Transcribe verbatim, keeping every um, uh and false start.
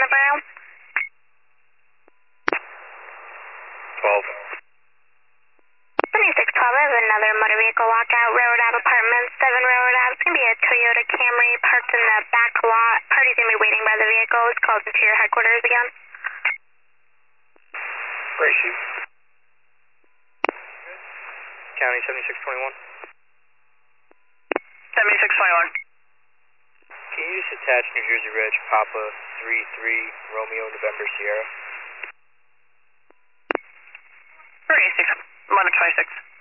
Navarro. twelve. seventy-six twelve, I have another motor vehicle walkout, Railroad Ave Apartments, seven Railroad Ave. It's going to be a Toyota Camry parked in the back lot. Party's going to be waiting by the vehicle. It's called Interior Headquarters again. Great shoot. County seventy-six twenty-one. seventy-six twenty-one. Can you just attach New Jersey Reg Papa three three Romeo November Sierra? three eighty-six. eleven twenty-six.